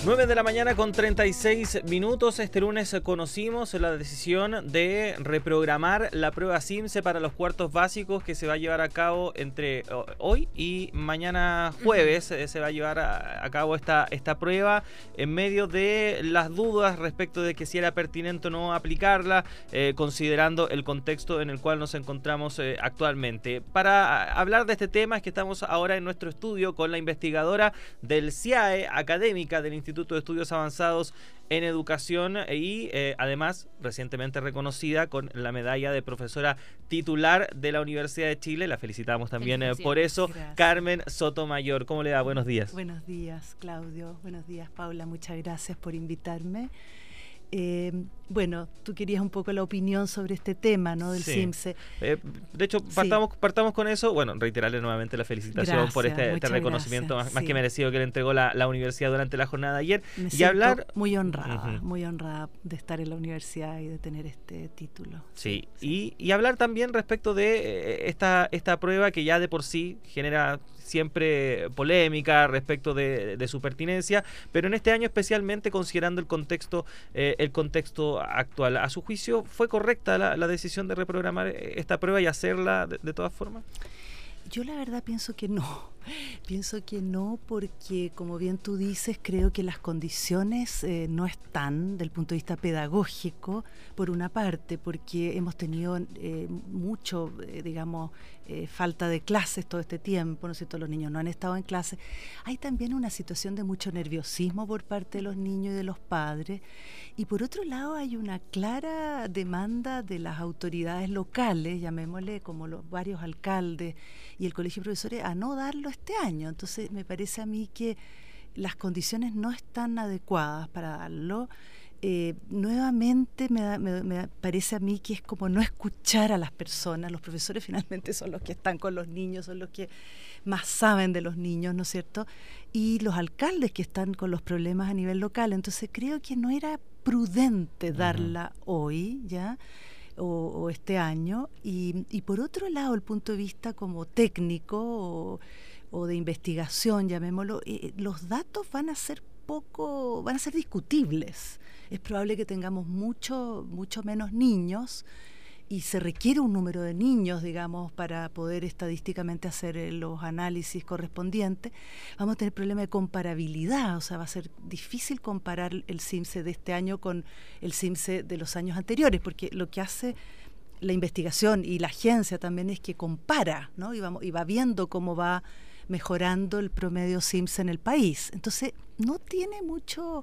9 de la mañana con 36 minutos. Este lunes conocimos la decisión de reprogramar la prueba CIMSE para los cuartos básicos que se va a llevar a cabo entre hoy y mañana jueves. Se va a llevar a cabo esta prueba en medio de las dudas respecto de que si era pertinente o no aplicarla, considerando el contexto en el cual nos encontramos actualmente. Para hablar de este tema es que estamos ahora en nuestro estudio con la investigadora del CIAE, académica del Instituto de Estudios Avanzados en Educación y además recientemente reconocida con la medalla de profesora titular de la Universidad de Chile. La felicitamos también por eso. Gracias. Carmen Sotomayor, ¿cómo le va? Buenos días. Buenos días, Claudio. Buenos días, Paula. Muchas gracias por invitarme. Bueno, tú querías un poco la opinión sobre este tema, ¿no? Del CIMSE. De hecho, partamos con eso. Bueno, reiterarle nuevamente la felicitación. Gracias, por este reconocimiento más que merecido que le entregó la universidad durante la jornada de ayer. Me siento muy honrada de estar en la universidad y de tener este título. Sí. Y hablar también respecto de esta prueba que ya de por sí genera siempre polémica respecto de su pertinencia, pero en este año especialmente considerando el contexto actual. ¿A su juicio fue correcta la decisión de reprogramar esta prueba y hacerla de todas formas? Yo la verdad pienso que no. Pienso que no, porque como bien tú dices, creo que las condiciones no están del punto de vista pedagógico, por una parte, porque hemos tenido mucho, falta de clases todo este tiempo, ¿no es cierto? Los niños no han estado en clase. Hay también una situación de mucho nerviosismo por parte de los niños y de los padres, y por otro lado hay una clara demanda de las autoridades locales, llamémosle como los varios alcaldes y el colegio de profesores, a no darlo este año. Entonces me parece a mí que las condiciones no están adecuadas para darlo. Nuevamente me parece a mí que es como no escuchar a las personas. Los profesores finalmente son los que están con los niños, son los que más saben de los niños, ¿no es cierto? Y los alcaldes que están con los problemas a nivel local. Entonces creo que no era prudente darla hoy, ¿ya? O este año, y por otro lado el punto de vista como técnico o de investigación, llamémoslo, los datos van a ser discutibles. Es probable que tengamos mucho menos niños y se requiere un número de niños, digamos, para poder estadísticamente hacer los análisis correspondientes. Vamos a tener problema de comparabilidad, o sea, va a ser difícil comparar el CIMSE de este año con el CIMSE de los años anteriores, porque lo que hace la investigación y la agencia también es que compara, ¿no? Y va viendo cómo va mejorando el promedio CIMSE en el país. Entonces, no tiene mucho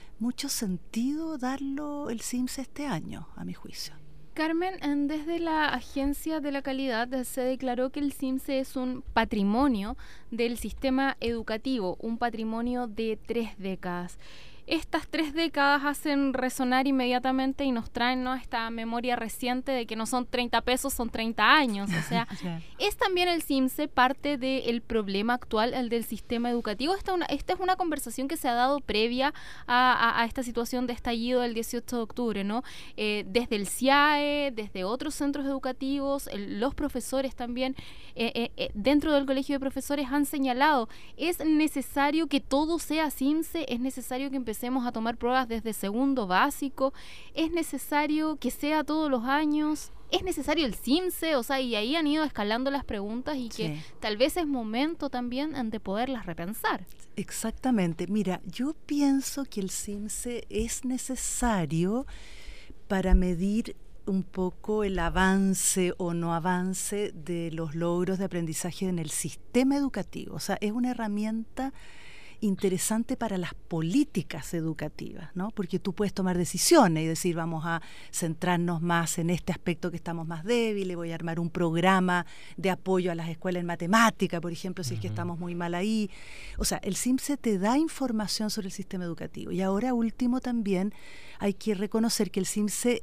sentido darlo el CIMSE este año, a mi juicio. Carmen, desde la Agencia de la Calidad se declaró que el CIMSE es un patrimonio del sistema educativo, un patrimonio de 3 décadas. Estas 3 décadas hacen resonar inmediatamente y nos traen, ¿no?, esta memoria reciente de que no son 30 pesos, son 30 años. O sea, ¿es también el CIMSE parte del problema actual, el del sistema educativo? Esta es una conversación que se ha dado previa a esta situación de estallido del 18 de octubre, ¿no? Desde el CIAE, desde otros centros educativos, los profesores también, dentro del colegio de profesores han señalado, es necesario que todo sea CIMSE, es necesario que empecemos a tomar pruebas desde segundo básico, es necesario que sea todos los años, es necesario el CIMSE, o sea, y ahí han ido escalando las preguntas y que tal vez es momento también de poderlas repensar. Exactamente. Mira, yo pienso que el CIMSE es necesario para medir un poco el avance o no avance de los logros de aprendizaje en el sistema educativo. O sea, es una herramienta interesante para las políticas educativas, ¿no? Porque tú puedes tomar decisiones y decir, vamos a centrarnos más en este aspecto que estamos más débiles, voy a armar un programa de apoyo a las escuelas en matemática, por ejemplo, si es que estamos muy mal ahí. O sea, el CIMSE te da información sobre el sistema educativo. Y ahora último también hay que reconocer que el CIMSE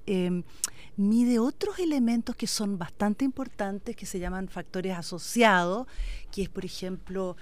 mide otros elementos que son bastante importantes, que se llaman factores asociados, que es, por ejemplo,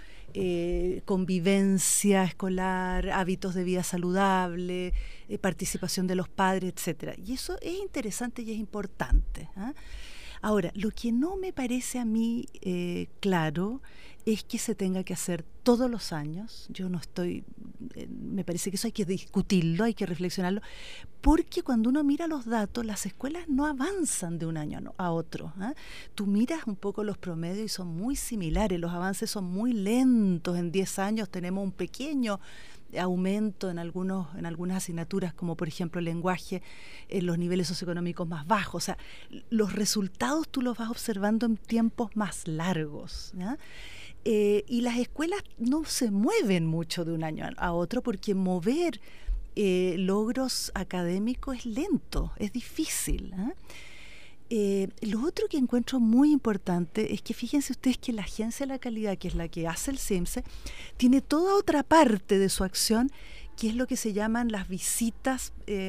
convivencia escolar, hábitos de vida saludable, participación de los padres, etcétera. Y eso es interesante y es importante, ¿eh? Ahora, lo que no me parece a mí claro es que se tenga que hacer todos los años. Yo no estoy, me parece que eso hay que discutirlo, hay que reflexionarlo, porque cuando uno mira los datos, las escuelas no avanzan de un año a otro, ¿eh? Tú miras un poco los promedios y son muy similares, los avances son muy lentos. En 10 años tenemos un pequeño aumento en algunas asignaturas, como por ejemplo el lenguaje, en los niveles socioeconómicos más bajos. O sea, los resultados tú los vas observando en tiempos más largos, ¿ya? Y las escuelas no se mueven mucho de un año a otro, porque mover logros académicos es lento, es difícil, ¿eh? Lo otro que encuentro muy importante es que fíjense ustedes que la Agencia de la Calidad, que es la que hace el CIMSE, tiene toda otra parte de su acción, que es lo que se llaman las visitas,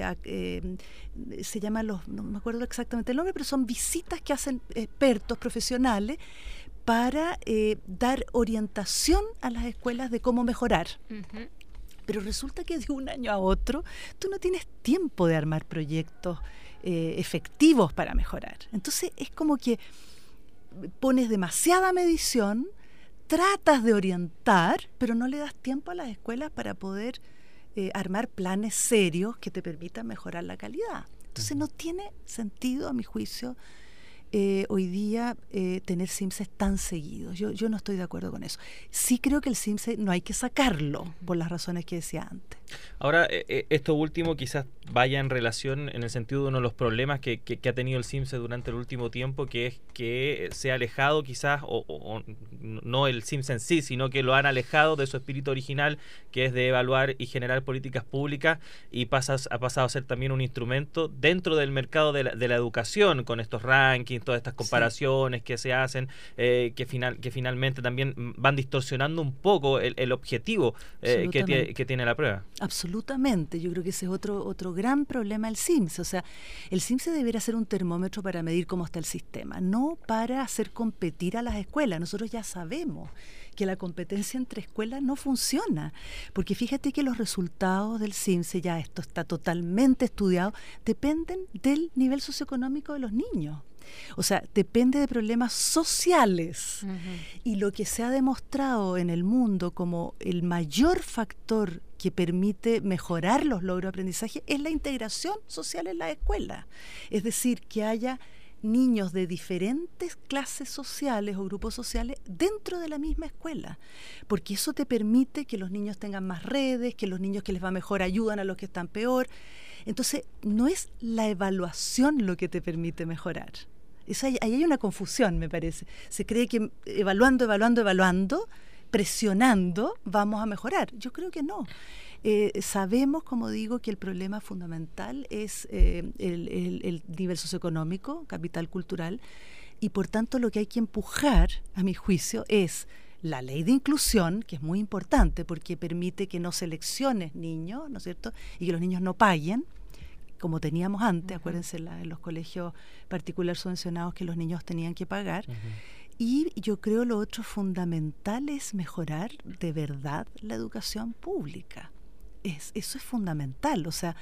se llaman no me acuerdo exactamente el nombre, pero son visitas que hacen expertos profesionales para dar orientación a las escuelas de cómo mejorar. Uh-huh. Pero resulta que de un año a otro tú no tienes tiempo de armar proyectos efectivos para mejorar. Entonces es como que pones demasiada medición, tratas de orientar, pero no le das tiempo a las escuelas para poder armar planes serios que te permitan mejorar la calidad. Entonces no tiene sentido, a mi juicio, hoy día tener CIMSES tan seguidos. Yo no estoy de acuerdo con eso. Sí creo que el CIMSE no hay que sacarlo por las razones que decía antes. Ahora, esto último quizás vaya en relación en el sentido de uno de los problemas que ha tenido el CIMSE durante el último tiempo, que es que se ha alejado quizás, o no el CIMSE en sí, sino que lo han alejado de su espíritu original, que es de evaluar y generar políticas públicas, y ha pasado a ser también un instrumento dentro del mercado de la educación, con estos rankings, todas estas comparaciones que se hacen, que finalmente también van distorsionando un poco el objetivo que tiene la prueba. Absolutamente, yo creo que ese es otro gran problema del CIMSE. O sea, el CIMSE debería ser un termómetro para medir cómo está el sistema, no para hacer competir a las escuelas. Nosotros ya sabemos que la competencia entre escuelas no funciona, porque fíjate que los resultados del CIMSE, ya esto está totalmente estudiado, dependen del nivel socioeconómico de los niños. O sea, depende de problemas sociales. Uh-huh. Y lo que se ha demostrado en el mundo como el mayor factor que permite mejorar los logros de aprendizaje es la integración social en la escuela. Es decir, que haya niños de diferentes clases sociales o grupos sociales dentro de la misma escuela, porque eso te permite que los niños tengan más redes, que los niños que les va mejor ayudan a los que están peor. Entonces, no es la evaluación lo que te permite mejorar. Ahí hay una confusión, me parece. Se cree que evaluando, presionando, vamos a mejorar. Yo creo que no. Sabemos, como digo, que el problema fundamental es el nivel socioeconómico, capital cultural, y por tanto lo que hay que empujar, a mi juicio, es la ley de inclusión, que es muy importante porque permite que no selecciones niños, ¿no es cierto?, y que los niños no paguen, como teníamos antes. Uh-huh. Acuérdense en los colegios particulares subvencionados que los niños tenían que pagar. Uh-huh. Y yo creo lo otro fundamental es mejorar de verdad la educación pública. Eso es fundamental. O sea,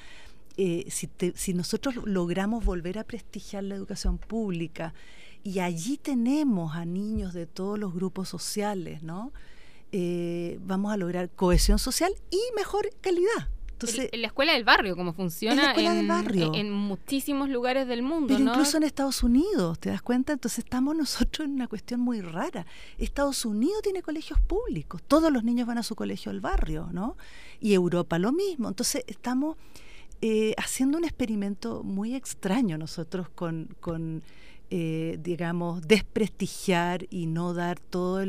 si nosotros logramos volver a prestigiar la educación pública y allí tenemos a niños de todos los grupos sociales, ¿no? Vamos a lograr cohesión social y mejor calidad. Entonces, la escuela del barrio, como funciona en muchísimos lugares del mundo, pero ¿no? Incluso en Estados Unidos, ¿te das cuenta? Entonces estamos nosotros en una cuestión muy rara. Estados Unidos tiene colegios públicos, todos los niños van a su colegio del barrio, ¿no? Y Europa lo mismo. Entonces estamos haciendo un experimento muy extraño nosotros con digamos, desprestigiar y no dar todo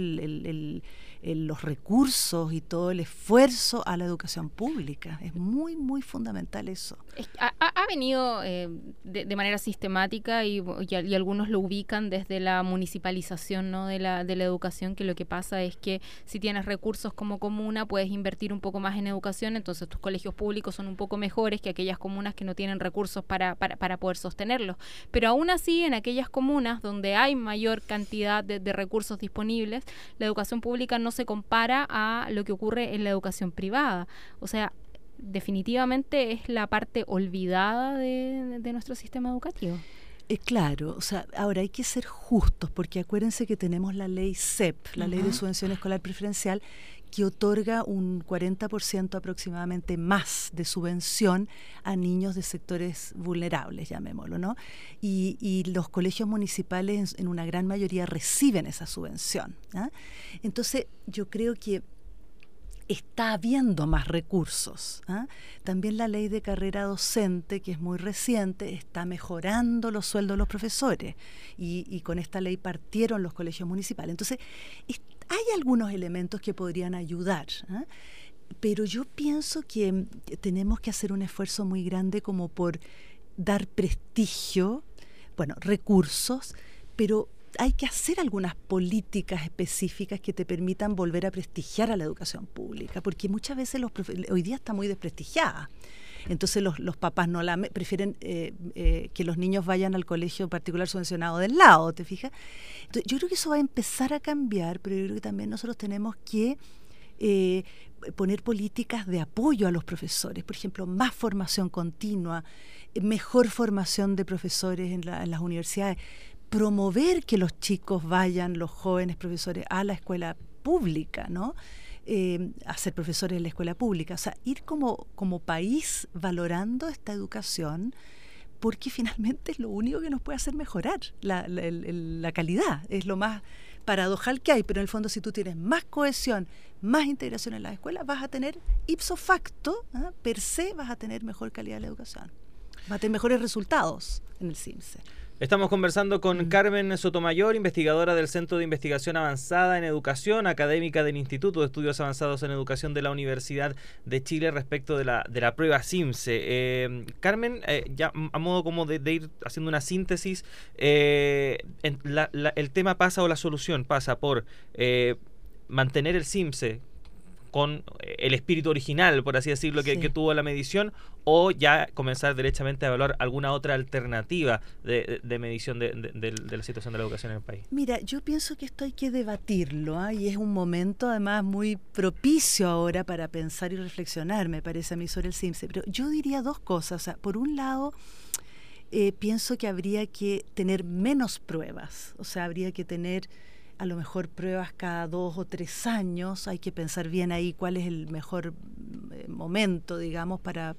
los recursos y todo el esfuerzo a la educación pública. Es muy, muy fundamental eso. Ha venido de manera sistemática y algunos lo ubican desde la municipalización, ¿no?, de la educación, que lo que pasa es que si tienes recursos como comuna puedes invertir un poco más en educación, entonces tus colegios públicos son un poco mejores que aquellas comunas que no tienen recursos para poder sostenerlos. Pero aún así, en aquellas comunas donde hay mayor cantidad de recursos disponibles, la educación pública no se compara a lo que ocurre en la educación privada. O sea, definitivamente es la parte olvidada de nuestro sistema educativo. Claro, o sea, ahora hay que ser justos, porque acuérdense que tenemos la ley CEP, la Ley de Subvención Escolar Preferencial, que otorga un 40% aproximadamente más de subvención a niños de sectores vulnerables, llamémoslo, ¿no? Y los colegios municipales en una gran mayoría reciben esa subvención, ¿ah? Entonces, yo creo que está habiendo más recursos, ¿ah? También la ley de carrera docente, que es muy reciente, está mejorando los sueldos de los profesores y con esta ley partieron los colegios municipales. Entonces, hay algunos elementos que podrían ayudar, ¿ah? Pero yo pienso que tenemos que hacer un esfuerzo muy grande como por dar prestigio, bueno, recursos, pero hay que hacer algunas políticas específicas que te permitan volver a prestigiar a la educación pública, porque muchas veces hoy día está muy desprestigiada. Entonces los papás prefieren que los niños vayan al colegio particular subvencionado del lado, ¿te fijas? Entonces, yo creo que eso va a empezar a cambiar, pero yo creo que también nosotros tenemos que poner políticas de apoyo a los profesores, por ejemplo, más formación continua, mejor formación de profesores en las universidades, promover que los chicos vayan, los jóvenes profesores, a la escuela pública, ¿no? A ser profesores en la escuela pública. O sea, ir como país valorando esta educación, porque finalmente es lo único que nos puede hacer mejorar la calidad. Es lo más paradojal que hay, pero en el fondo si tú tienes más cohesión, más integración en las escuelas, vas a tener ipso facto, per se, vas a tener mejor calidad de la educación. Vas a tener mejores resultados en el CIMSE. Estamos conversando con Carmen Sotomayor, investigadora del Centro de Investigación Avanzada en Educación, académica del Instituto de Estudios Avanzados en Educación de la Universidad de Chile, respecto de la prueba CIMSE. Carmen, ya a modo como de ir haciendo una síntesis, el tema pasa, o la solución pasa por mantener el CIMSE con el espíritu original, por así decirlo, que tuvo la medición, o ya comenzar derechamente a evaluar alguna otra alternativa de medición de la situación de la educación en el país. Mira, yo pienso que esto hay que debatirlo, y es un momento además muy propicio ahora para pensar y reflexionar, me parece a mí, sobre el CIMSE. Pero yo diría dos cosas. O sea, por un lado, pienso que habría que tener menos pruebas, o sea, habría que tener a lo mejor pruebas cada 2 o 3 años. Hay que pensar bien ahí cuál es el mejor momento, digamos,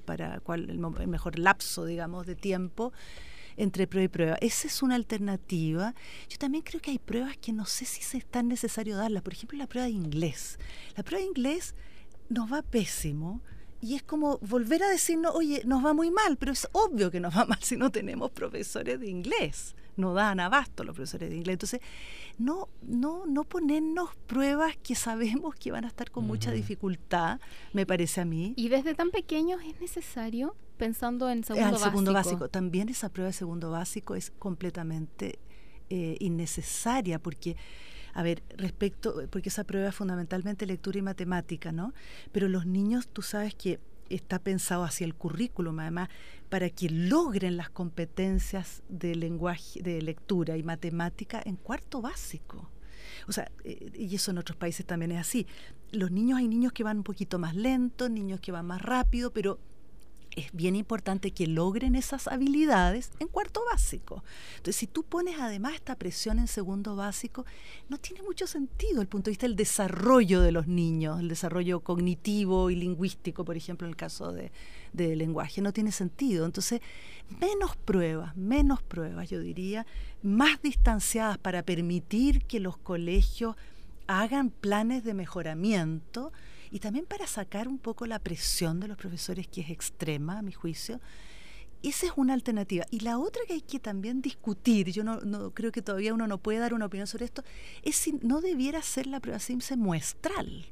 el mejor lapso, digamos, de tiempo entre prueba y prueba. Esa es una alternativa. Yo también creo que hay pruebas que no sé si es tan necesario darlas. Por ejemplo, la prueba de inglés. La prueba de inglés nos va pésimo. Y es como volver a decirnos, oye, nos va muy mal, pero es obvio que nos va mal si no tenemos profesores de inglés. No dan abasto los profesores de inglés. Entonces, no ponernos pruebas que sabemos que van a estar con mucha dificultad, me parece a mí. ¿Y desde tan pequeños es necesario, pensando en segundo básico? También esa prueba de segundo básico es completamente innecesaria, porque... A ver, porque esa prueba es fundamentalmente lectura y matemática, ¿no? Pero los niños, tú sabes que está pensado hacia el currículum, además, para que logren las competencias de lenguaje, de lectura y matemática en cuarto básico. O sea, y eso en otros países también es así. Hay niños que van un poquito más lentos, niños que van más rápido, pero es bien importante que logren esas habilidades en cuarto básico. Entonces, si tú pones además esta presión en segundo básico, no tiene mucho sentido desde el punto de vista del desarrollo de los niños, el desarrollo cognitivo y lingüístico, por ejemplo, en el caso de lenguaje, no tiene sentido. Entonces, menos pruebas, yo diría, más distanciadas, para permitir que los colegios hagan planes de mejoramiento, y también para sacar un poco la presión de los profesores, que es extrema, a mi juicio. Esa es una alternativa. Y la otra que hay que también discutir, yo no creo que todavía uno no puede dar una opinión sobre esto, es si no debiera ser la prueba CIMSE muestral.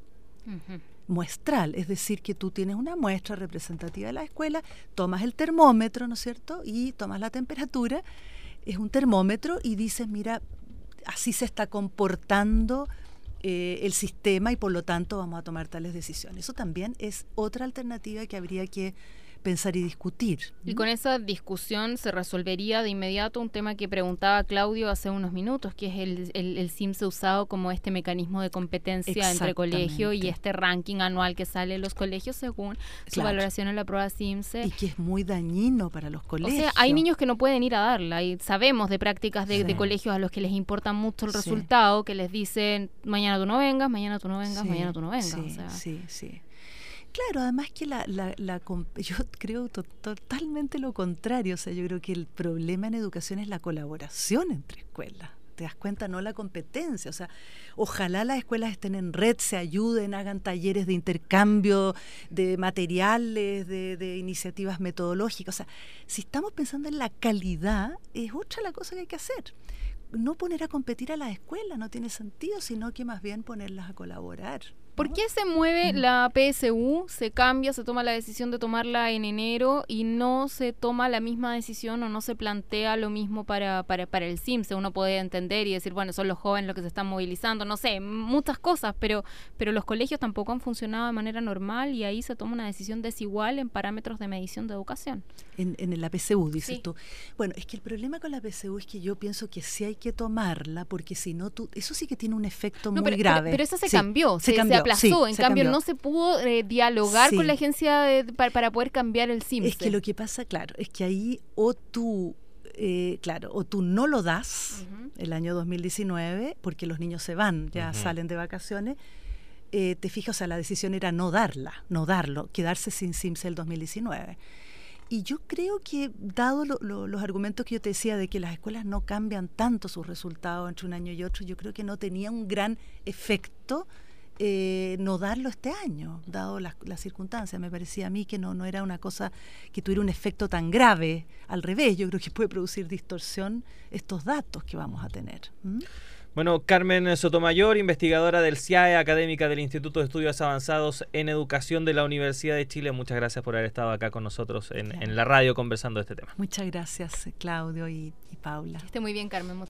Muestral, es decir, que tú tienes una muestra representativa de la escuela, tomas el termómetro, ¿no es cierto?, y tomas la temperatura, es un termómetro, y dices, mira, así se está comportando el sistema, y por lo tanto vamos a tomar tales decisiones. Eso también es otra alternativa que habría que pensar y discutir. Y con esa discusión se resolvería de inmediato un tema que preguntaba Claudio hace unos minutos, que es el CIMSE usado como este mecanismo de competencia entre colegios y este ranking anual que sale en los colegios según su valoración en la prueba CIMSE. Y que es muy dañino para los colegios. O sea, hay niños que no pueden ir a darla y sabemos de prácticas de colegios a los que les importa mucho el resultado, que les dicen mañana tú no vengas, mañana tú no vengas, mañana tú no vengas. Sí. Claro, además que yo creo totalmente lo contrario. O sea, yo creo que el problema en educación es la colaboración entre escuelas. ¿Te das cuenta? No la competencia. O sea, ojalá las escuelas estén en red, se ayuden, hagan talleres de intercambio de materiales, de iniciativas metodológicas. O sea, si estamos pensando en la calidad, es otra la cosa que hay que hacer. No poner a competir a las escuelas, no tiene sentido, sino que más bien ponerlas a colaborar. ¿Por qué se mueve la PSU, se cambia, se toma la decisión de tomarla en enero y no se toma la misma decisión o no se plantea lo mismo para el CIMSE? Uno puede entender y decir, bueno, son los jóvenes los que se están movilizando, no sé, muchas cosas, pero los colegios tampoco han funcionado de manera normal y ahí se toma una decisión desigual en parámetros de medición de educación. En la PSU, dices tú. Bueno, es que el problema con la PSU es que yo pienso que sí hay que tomarla, porque si no, eso sí que tiene un efecto muy grave. Pero eso se cambió, se aplazó, en cambio no se pudo dialogar con la agencia para poder cambiar el CIMSE. Es que lo que pasa, claro, es que ahí o tú no lo das el año 2019, porque los niños se van, ya salen de vacaciones, te fijas, o sea, la decisión era no darlo, quedarse sin CIMSE el 2019. Y yo creo que, dado los argumentos que yo te decía de que las escuelas no cambian tanto sus resultados entre un año y otro, yo creo que no tenía un gran efecto no darlo este año, dado las circunstancias. Me parecía a mí que no era una cosa que tuviera un efecto tan grave. Al revés, yo creo que puede producir distorsión estos datos que vamos a tener. Bueno, Carmen Sotomayor, investigadora del CIAE, académica del Instituto de Estudios Avanzados en Educación de la Universidad de Chile. Muchas gracias por haber estado acá con nosotros en la radio conversando de este tema. Muchas gracias, Claudio y Paula. Que esté muy bien, Carmen.